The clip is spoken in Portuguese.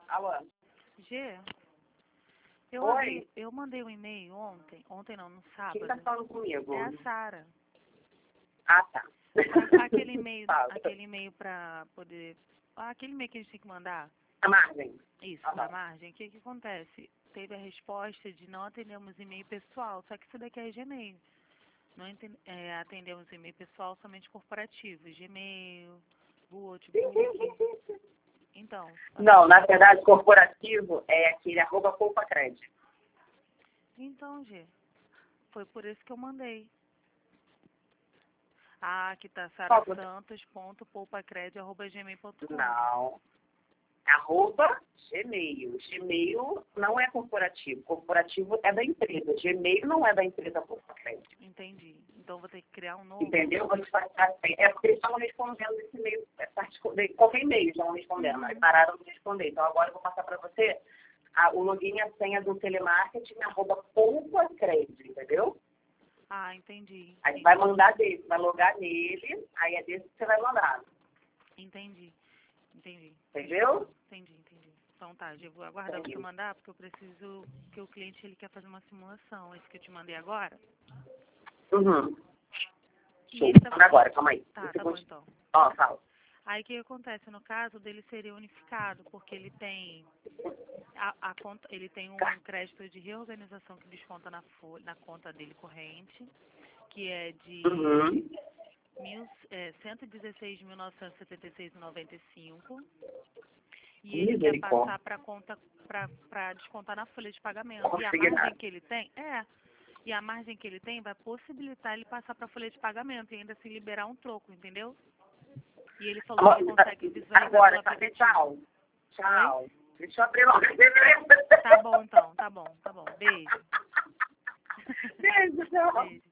Alô? Gê, Oi? eu mandei um e-mail ontem não, no Quem sábado. tá falando comigo? É a Sara. Ah, tá. Aquele e-mail Fala. pra poder... aquele e-mail que a gente tem que mandar. A margem. Isso, Ah, da tá. margem. O que acontece? Teve a resposta de não atendemos e-mail pessoal, só que isso daqui é Gmail. Não atendemos e-mail pessoal, somente corporativo. Gmail, Outlook. Então, Não, na verdade, corporativo é aquele @poupacred. então, Gê, foi por isso que eu mandei. Ah, aqui tá sarasantos.poupacred@gmail.com. Não. @Gmail. Gmail não é corporativo. Corporativo é da empresa. Gmail não é da empresa Poupacred. Entendi. Então vou ter que criar um novo. Entendeu? Vou te passar assim. É porque eles estavam respondendo esse e-mail, qualquer e-mail estavam respondendo, aí pararam de responder. Então agora eu vou passar para você o login e a senha do telemarketing @poupacred, entendeu? Ah, entendi. Aí você vai mandar dele, vai logar nele, aí é desse que você vai mandar. Entendi. Entendeu? Entendi. Então tá, eu vou aguardar você mandar, porque eu preciso que o cliente ele quer fazer uma simulação. Esse que eu te mandei agora. Uhum. E Show. ele tá... Agora, calma aí. Tá bom então. Ó, fala. Aí o que acontece? No caso dele seria unificado, porque ele tem a conta, ele tem um crédito de reorganização que desconta na conta dele corrente, que é de Uhum. 116.976,95. E ele quer passar para conta para descontar na folha de pagamento. E a margem que ele tem a margem que ele tem vai possibilitar ele passar para a folha de pagamento e ainda se liberar um troco, entendeu? E ele falou que consegue visualizar agora, pelo aplicativo. Tchau. Deixa eu abrir logo. Tá bom então, tá bom. Beijo. Beijo, tchau. Beijo.